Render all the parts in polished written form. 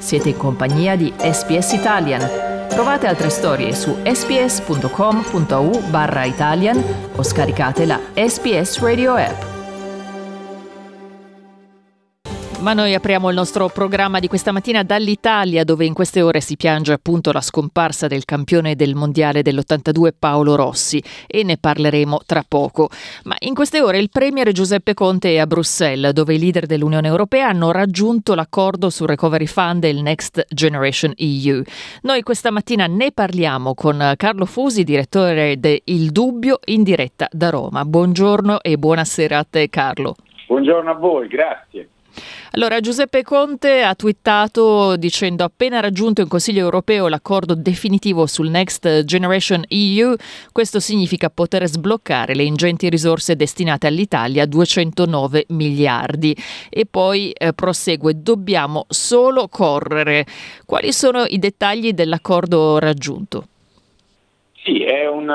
Siete in compagnia di SBS Italian. Trovate altre storie su sbs.com.au/Italian o scaricate la SBS Radio app. Ma noi apriamo il nostro programma di questa mattina dall'Italia, dove in queste ore si piange appunto la scomparsa del campione del mondiale dell'82 Paolo Rossi, e ne parleremo tra poco. Ma in queste ore il premier Giuseppe Conte è a Bruxelles, dove i leader dell'Unione Europea hanno raggiunto l'accordo sul Recovery Fund e il Next Generation EU. Noi questa mattina ne parliamo con Carlo Fusi, direttore de Il Dubbio, in diretta da Roma. Buongiorno e buonasera a te, Carlo. Buongiorno a voi, grazie. Allora, Giuseppe Conte ha twittato dicendo: appena raggiunto in Consiglio europeo l'accordo definitivo sul Next Generation EU, questo significa poter sbloccare le ingenti risorse destinate all'Italia, 209 miliardi. E poi prosegue: dobbiamo solo correre. Quali sono i dettagli dell'accordo raggiunto? Sì, è un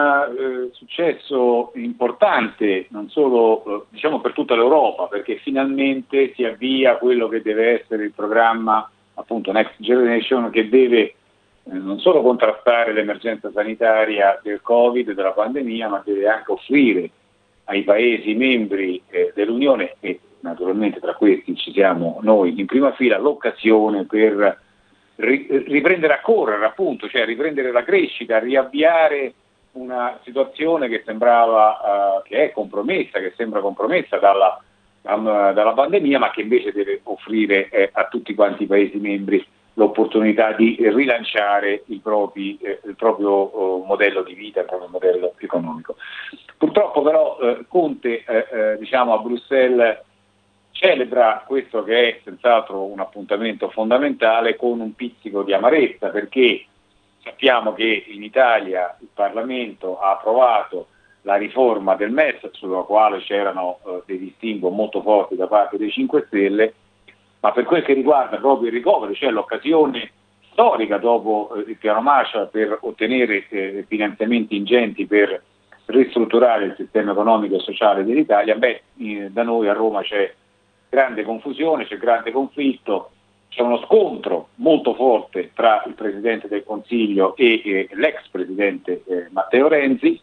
successo importante, non solo diciamo per tutta l'Europa, perché finalmente si avvia quello che deve essere il programma, appunto Next Generation, che deve non solo contrastare l'emergenza sanitaria del Covid e della pandemia, ma deve anche offrire ai Paesi membri dell'Unione, e naturalmente tra questi ci siamo noi in prima fila, l'occasione per riprendere a correre, appunto, cioè riprendere la crescita, riavviare una situazione che sembrava che è compromessa, che sembra compromessa dalla pandemia, ma che invece deve offrire a tutti quanti i Paesi membri l'opportunità di rilanciare il proprio modello di vita, il proprio modello economico. Purtroppo però Conte a Bruxelles celebra questo, che è senz'altro un appuntamento fondamentale, con un pizzico di amarezza, perché sappiamo che in Italia il Parlamento ha approvato la riforma del MES, sulla quale c'erano dei distinguo molto forti da parte dei 5 Stelle, ma per quel che riguarda proprio il recovery, cioè l'occasione storica dopo il piano Marshall per ottenere finanziamenti ingenti per ristrutturare il sistema economico e sociale dell'Italia, da noi a Roma c'è grande confusione, c'è grande conflitto, c'è uno scontro molto forte tra il Presidente del Consiglio e l'ex Presidente Matteo Renzi.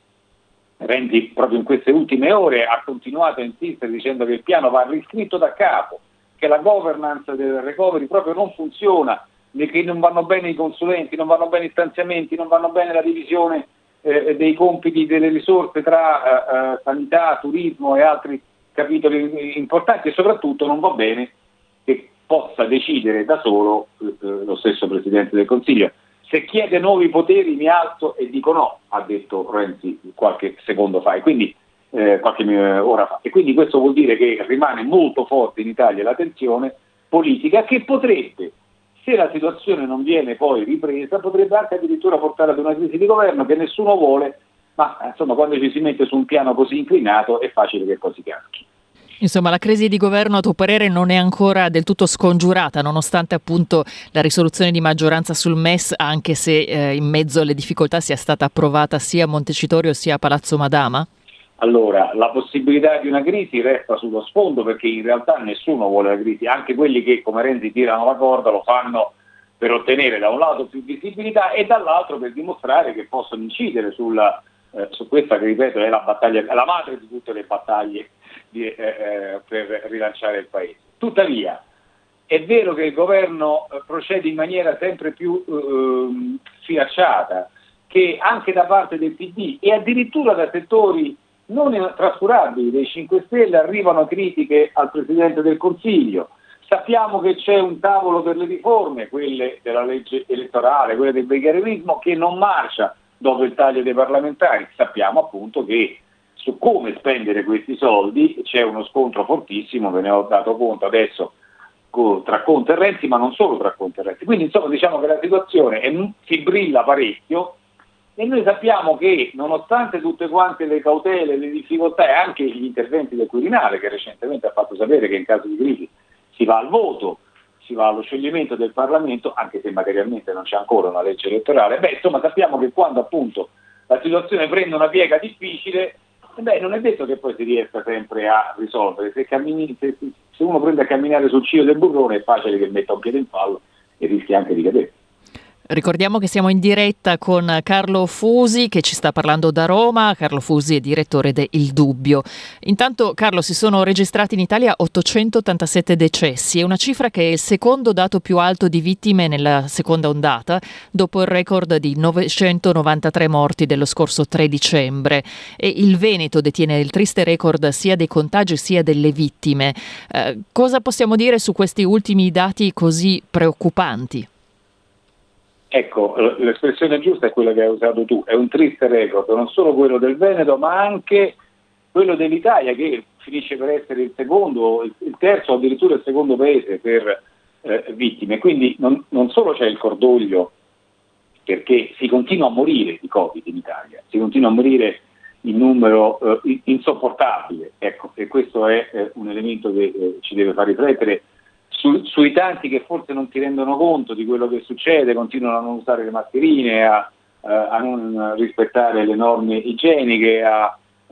Renzi proprio in queste ultime ore ha continuato a insistere dicendo che il piano va riscritto da capo, che la governance del recovery proprio non funziona, che non vanno bene i consulenti, non vanno bene i stanziamenti, non vanno bene la divisione dei compiti, delle risorse tra sanità, turismo e altri capitoli importanti, e soprattutto non va bene che possa decidere da solo lo stesso Presidente del Consiglio. Se chiede nuovi poteri mi alzo e dico no, ha detto Renzi qualche secondo fa, e quindi qualche ora fa. E quindi questo vuol dire che rimane molto forte in Italia la tensione politica, che potrebbe, se la situazione non viene poi ripresa, potrebbe anche addirittura portare ad una crisi di governo che nessuno vuole. Ma insomma, quando ci si mette su un piano così inclinato è facile che così caschi. Insomma, la crisi di governo, a tuo parere, non è ancora del tutto scongiurata, nonostante appunto la risoluzione di maggioranza sul MES, anche se in mezzo alle difficoltà sia stata approvata sia a Montecitorio sia a Palazzo Madama? Allora, la possibilità di una crisi resta sullo sfondo, perché in realtà nessuno vuole la crisi, anche quelli che come Renzi tirano la corda lo fanno per ottenere da un lato più visibilità e dall'altro per dimostrare che possono incidere su questa, che ripeto è la battaglia, la madre di tutte le battaglie per rilanciare il Paese. Tuttavia è vero che il governo procede in maniera sempre più sfilacciata, che anche da parte del PD e addirittura da settori non trascurabili dei 5 Stelle arrivano critiche al Presidente del Consiglio. Sappiamo che c'è un tavolo per le riforme, quelle della legge elettorale, quelle del bicameralismo, che non marcia dopo il taglio dei parlamentari. Sappiamo appunto che su come spendere questi soldi c'è uno scontro fortissimo, ve ne ho dato conto adesso, tra Conte e Renzi, ma non solo tra Conte e Renzi. Quindi insomma diciamo che la situazione si brilla parecchio, e noi sappiamo che nonostante tutte quante le cautele, le difficoltà e anche gli interventi del Quirinale, che recentemente ha fatto sapere che in caso di crisi si va al voto, si va allo scioglimento del Parlamento, anche se materialmente non c'è ancora una legge elettorale, insomma sappiamo che quando appunto la situazione prende una piega difficile, non è detto che poi si riesca sempre a risolvere. Se uno prende a camminare sul ciglio del burrone è facile che metta un piede in fallo e rischia anche di cadere. Ricordiamo che siamo in diretta con Carlo Fusi che ci sta parlando da Roma. Carlo Fusi è direttore de Il Dubbio. Intanto, Carlo, si sono registrati in Italia 887 decessi, è una cifra che è il secondo dato più alto di vittime nella seconda ondata, dopo il record di 993 morti dello scorso 3 dicembre. E il Veneto detiene il triste record sia dei contagi sia delle vittime. Cosa possiamo dire su questi ultimi dati così preoccupanti? Ecco, l'espressione giusta è quella che hai usato tu, è un triste record, non solo quello del Veneto ma anche quello dell'Italia, che finisce per essere il secondo, il terzo o addirittura il secondo paese per vittime. Quindi non solo c'è il cordoglio perché si continua a morire di Covid in Italia, si continua a morire in numero insopportabile, ecco, e questo è un elemento che ci deve far riflettere sui tanti che forse non si rendono conto di quello che succede, continuano a non usare le mascherine, a non rispettare le norme igieniche, a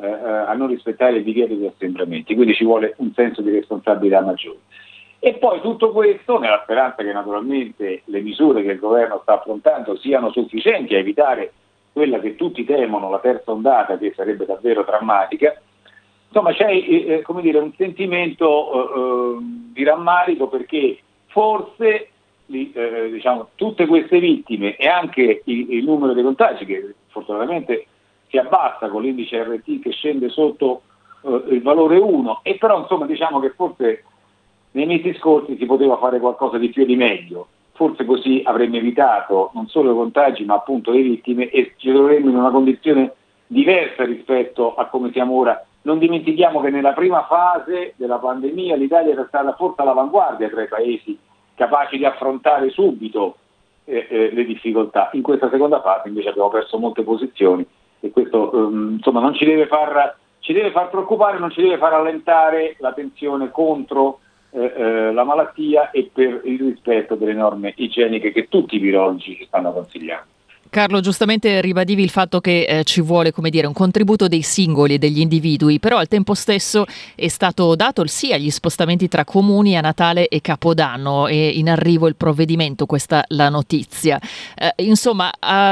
non rispettare il divieto di assembramenti, quindi ci vuole un senso di responsabilità maggiore. E poi tutto questo nella speranza che naturalmente le misure che il governo sta affrontando siano sufficienti a evitare quella che tutti temono, la terza ondata, che sarebbe davvero drammatica. Insomma, c'è come dire, un sentimento di rammarico perché forse diciamo, tutte queste vittime e anche il numero dei contagi, che fortunatamente si abbassa con l'indice RT che scende sotto il valore 1, e però insomma diciamo che forse nei mesi scorsi si poteva fare qualcosa di più e di meglio, forse così avremmo evitato non solo i contagi ma appunto le vittime e ci troveremmo in una condizione diversa rispetto a come siamo ora. Non dimentichiamo che nella prima fase della pandemia l'Italia era stata forse all'avanguardia tra i paesi capaci di affrontare subito le difficoltà. In questa seconda fase invece abbiamo perso molte posizioni e questo insomma non ci deve far preoccupare, non ci deve far allentare la tensione contro la malattia e per il rispetto delle norme igieniche che tutti i virologi ci stanno consigliando. Carlo, giustamente ribadivi il fatto che ci vuole, come dire, un contributo dei singoli e degli individui, però al tempo stesso è stato dato il sì agli spostamenti tra comuni a Natale e Capodanno, e in arrivo il provvedimento, questa la notizia. Insomma,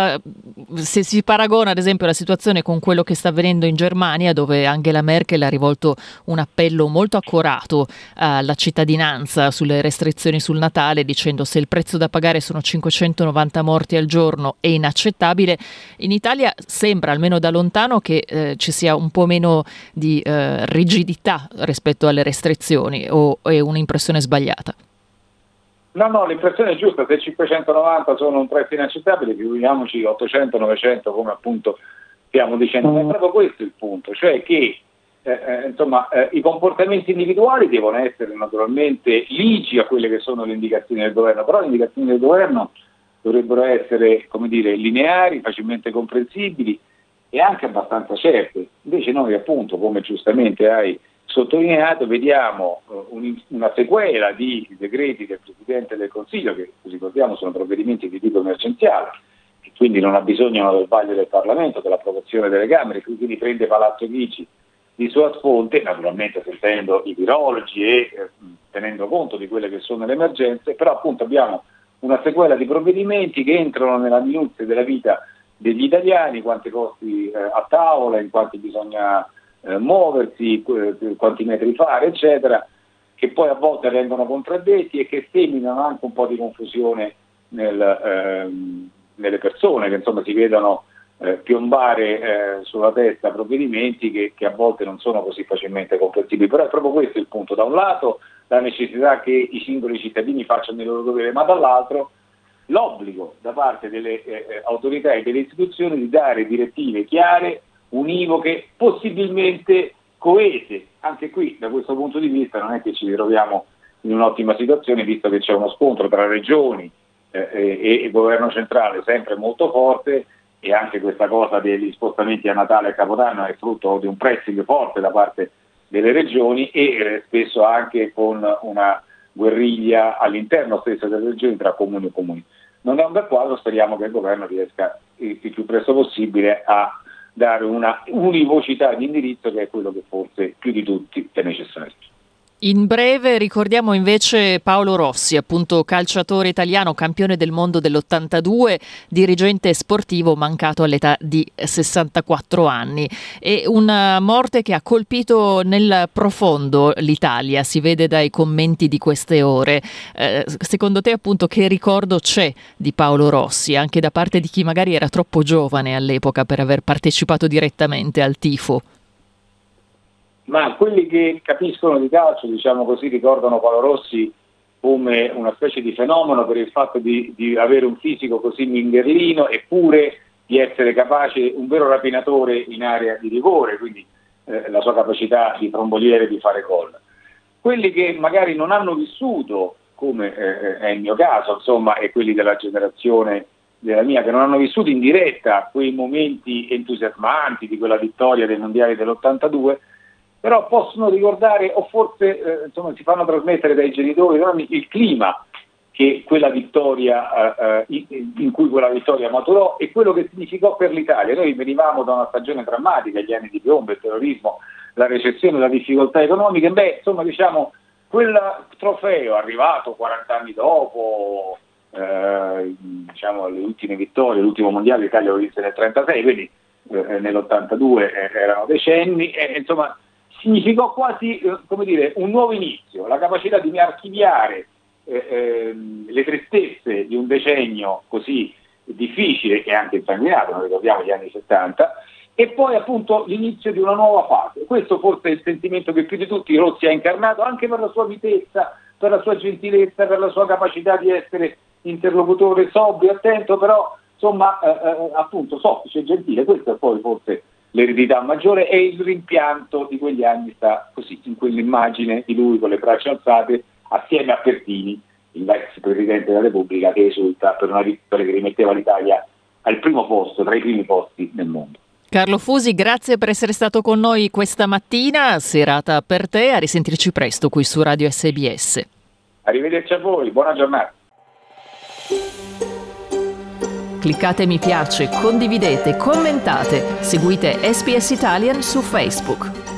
se si paragona ad esempio la situazione con quello che sta avvenendo in Germania, dove Angela Merkel ha rivolto un appello molto accorato alla cittadinanza sulle restrizioni sul Natale, dicendo: se il prezzo da pagare sono 590 morti al giorno è inaccettabile, in Italia sembra, almeno da lontano, che ci sia un po' meno di rigidità rispetto alle restrizioni, o è un'impressione sbagliata? No, l'impressione è giusta. Se 590 sono un prezzo inaccettabile, figuriamoci 800-900 come appunto stiamo dicendo. Ma è proprio questo il punto, cioè che insomma i comportamenti individuali devono essere naturalmente ligi a quelle che sono le indicazioni del governo, però le indicazioni del governo dovrebbero essere, come dire, lineari, facilmente comprensibili e anche abbastanza certe. Invece noi appunto, come giustamente hai sottolineato, vediamo una sequela di decreti del Presidente del Consiglio, che ricordiamo sono provvedimenti di tipo emergenziale, che quindi non abbisognano del vaglio del Parlamento, dell'approvazione delle Camere, quindi prende Palazzo Chigi di sua sponte, naturalmente sentendo i virologi e tenendo conto di quelle che sono le emergenze, però appunto abbiamo una sequela di provvedimenti che entrano nella minuzia della vita degli italiani, quanti costi a tavola, in quanti bisogna muoversi, quanti metri fare, eccetera, che poi a volte rendono contraddetti e che seminano anche un po' di confusione nelle persone, che insomma si vedono piombare sulla testa provvedimenti che a volte non sono così facilmente comprensibili. Però è proprio questo il punto: da un lato la necessità che i singoli cittadini facciano il loro dovere, ma dall'altro l'obbligo da parte delle autorità e delle istituzioni di dare direttive chiare, univoche, possibilmente coese. Anche qui, da questo punto di vista, non è che ci ritroviamo in un'ottima situazione, visto che c'è uno scontro tra regioni e governo centrale sempre molto forte, e anche questa cosa degli spostamenti a Natale e Capodanno è frutto di un pressing forte da parte delle regioni e spesso anche con una guerriglia all'interno stesso delle regioni tra comuni e comuni. Non è un bel quadro, speriamo che il governo riesca il più presto possibile a dare una univocità di indirizzo, che è quello che forse più di tutti è necessario. In breve ricordiamo invece Paolo Rossi, appunto calciatore italiano, campione del mondo dell'82, dirigente sportivo mancato all'età di 64 anni. È una morte che ha colpito nel profondo l'Italia, si vede dai commenti di queste ore. Secondo te appunto che ricordo c'è di Paolo Rossi, anche da parte di chi magari era troppo giovane all'epoca per aver partecipato direttamente al tifo? Ma quelli che capiscono di calcio, diciamo così, ricordano Paolo Rossi come una specie di fenomeno per il fatto di avere un fisico così mingherlino, eppure di essere capace, un vero rapinatore in area di rigore, quindi la sua capacità di tromboliere, di fare gol. Quelli che magari non hanno vissuto, come è il mio caso, insomma, e quelli della generazione della mia, che non hanno vissuto in diretta quei momenti entusiasmanti di quella vittoria dei mondiali dell'82, però possono ricordare, o forse si fanno trasmettere dai genitori il clima che quella vittoria, in cui quella vittoria maturò, e quello che significò per l'Italia. Noi venivamo da una stagione drammatica, gli anni di piombo, il terrorismo, la recessione, la difficoltà economica, quel trofeo arrivato 40 anni dopo, le ultime vittorie, l'ultimo mondiale l'Italia lo vinse nel 1936, quindi nell'82 erano decenni, significò quasi un nuovo inizio, la capacità di archiviare le tristezze di un decennio così difficile e anche insanguinato, non ricordiamo gli anni 70, e poi appunto l'inizio di una nuova fase. Questo forse è il sentimento che più di tutti Rossi ha incarnato, anche per la sua mitezza, per la sua gentilezza, per la sua capacità di essere interlocutore sobrio, attento, però appunto soffice e gentile. Questo è poi forse l'eredità maggiore, e il rimpianto di quegli anni sta così, in quell'immagine di lui con le braccia alzate assieme a Pertini, l'ex Presidente della Repubblica, che esulta per una vittoria che rimetteva l'Italia al primo posto, tra i primi posti nel mondo. Carlo Fusi, grazie per essere stato con noi questa mattina, serata per te, a risentirci presto qui su Radio SBS. Arrivederci a voi, buona giornata. Cliccate mi piace, condividete, commentate, seguite SBS Italian su Facebook.